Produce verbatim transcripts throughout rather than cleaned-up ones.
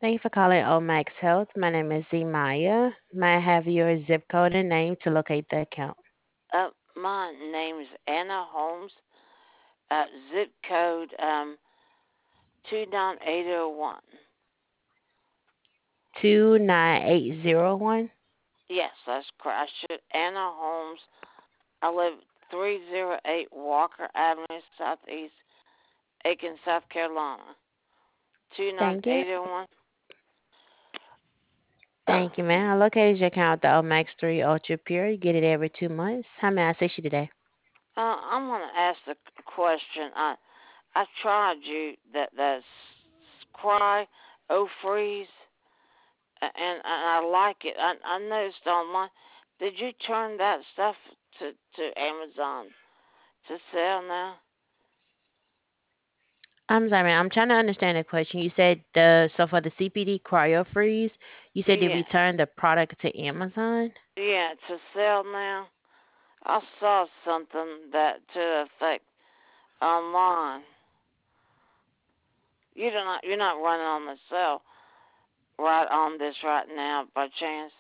Thank you for calling Omax Health. My name is Zemaya. May I have your zip code and name to locate the account? Uh, my name is Anna Holmes. Uh, zip code um two nine eight zero one. two nine eight zero one. Yes, that's correct. I should Anna Holmes. I live three zero eight Walker Avenue, Southeast Aiken, South Carolina. Two nine Thank you. eight zero one. Thank you, man. I located your account with the Omax three Ultra Pure. You get it every two months. How may I assist you today? Uh, I'm gonna ask the question. I I tried you that that Cry O Freeze, and, and I like it. I I noticed online. Did you turn that stuff to to Amazon to sell now? I'm sorry, man. I'm trying to understand the question. You said the so for the C P D cryo freeze, you said did Yeah, we turn the product to Amazon? yeah, to sell now. I saw something that to affect online. You do not you're not running on the sale right on this right now by chance?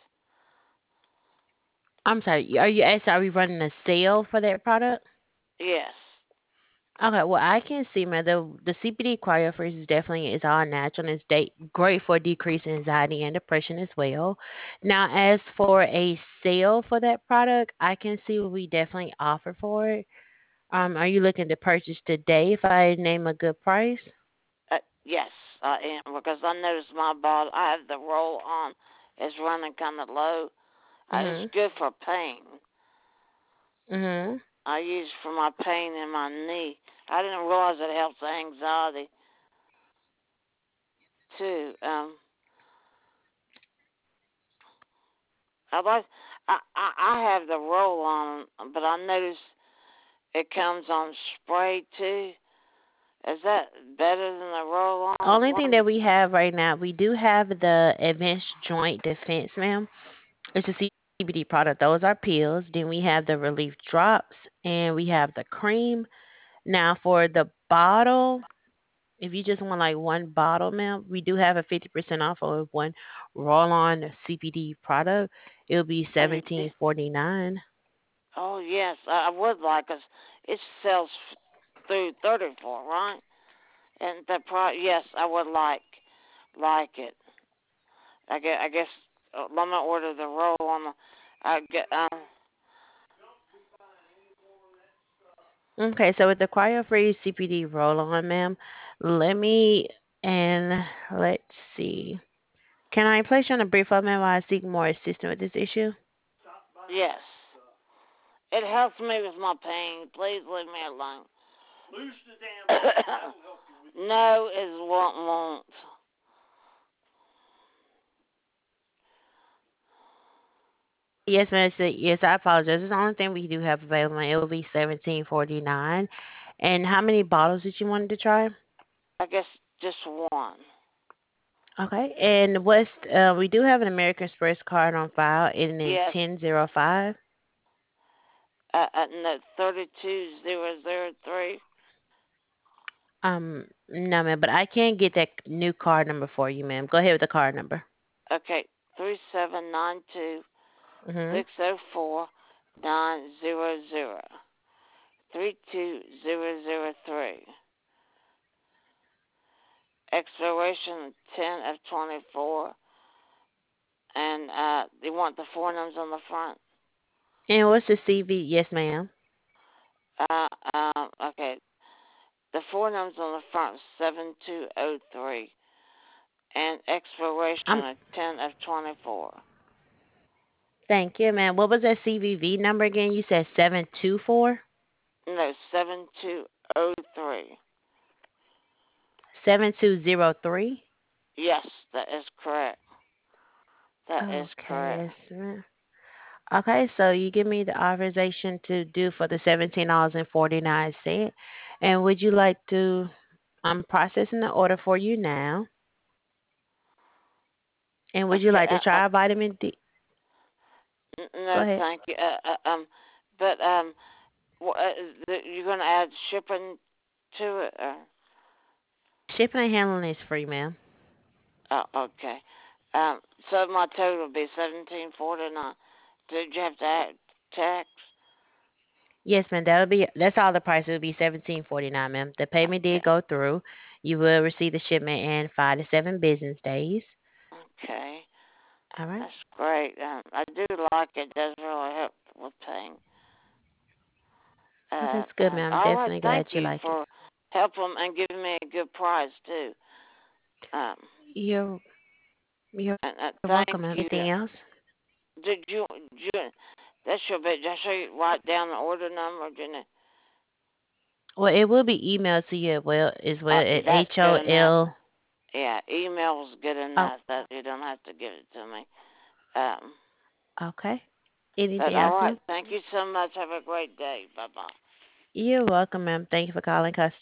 I'm sorry. Are you asking, are we running a sale for that product? Yes. Okay, well, I can see, man, the the C B D cryo freeze is definitely is all natural and it's de- great for decreasing anxiety and depression as well. Now, as for a sale for that product, I can see what we definitely offer for it. Um, are you looking to purchase today if I name a good price? Uh, yes, I am because I noticed my bottle. I have the roll on. It's running kind of low. Uh, it's Mm-hmm. good for pain. Mm-hmm. I use it for my pain in my knee. I didn't realize it helps anxiety too. Um, I like. I, I I have the roll on, but I noticed it comes on spray too. Is that better than the roll on Only thing one? that we have right now, we do have the Advanced Joint Defense, ma'am. It's a C B D product. Those are pills. Then we have the Relief Drops and we have the cream. Now for the bottle, if you just want like one bottle, ma'am, we do have a fifty percent off of one roll-on C B D product. It'll be Oh, you did? seventeen forty-nine. Oh yes, I, I would like us. It sells f- through thirty-four, right? And the pro. Yes, I would like like it. I guess. I guess. Uh, let me order the roll on. I get. Um, Okay, so with the cryo-free C B D roll-on, ma'am, let me and let's see. Can I place you on a brief hold, ma'am, while I seek more assistance with this issue? yes. It helps me with my pain. Please leave me alone. No, it won't. Won't. Yes, ma'am. So, yes, I apologize. It's the only thing we do have available. It will be seventeen forty-nine. And how many bottles did you want to try? I guess just one. Okay. And what's uh, we do have an American Express card on file ending in Yes. ten oh five. Uh, uh, no, thirty-two zero zero three. Um, no, ma'am, but I can get that new card number for you, ma'am. Go ahead with the card number. Okay, three seven nine two Mm-hmm. six zero four nine zero zero three two zero zero three. Expiration ten of twenty four, and uh, they want the four numbers on the front. And what's the C V? Yes, ma'am. Uh, um, okay, the four numbers on the front seven two zero three, and expiration Um, of ten of twenty four. thank you, ma'am. What was that C V V number again? You said seven two four No, seven two zero three. seven two zero three. Yes, that is correct. That is Okay, correct. yes, ma'am. Okay, so you give me the authorization to do for the seventeen dollars and forty nine cent, and would you like to? I'm processing the order for you now. And would you Okay. like to Uh, uh, try vitamin D? Go no, ahead. thank you. Uh, uh, um, but um, wh- uh, the, you're gonna add shipping to it? Or? Shipping and handling is free, ma'am. Oh, okay. Um, so my total would be seventeen forty nine. Did you have to add tax? Yes, ma'am. That'll be that's all the price. It will be seventeen forty nine, ma'am. The payment did Okay. go through. You will receive the shipment in five to seven business days. Okay. All right. That's great. Um, I do like it. It does really help with paying. Oh, Uh, that's good, um, ma'am. all right. Definitely Thank glad you you like it. for helping and giving me a good price too. Um, You're you're and uh, thank welcome, ma'am. you. Anything else? Did you? Did you that should be. Did I show you write down the order number? Didn't it? Well, it will be emailed to you as well as Uh, well at that's H good O enough. L. Yeah, email's good Oh, enough. That you don't have to give it to me. Um, okay. but Anything all else, right. ma'am? Thank you so much. Have a great day. Bye bye. You're welcome, ma'am. Thank you for calling customer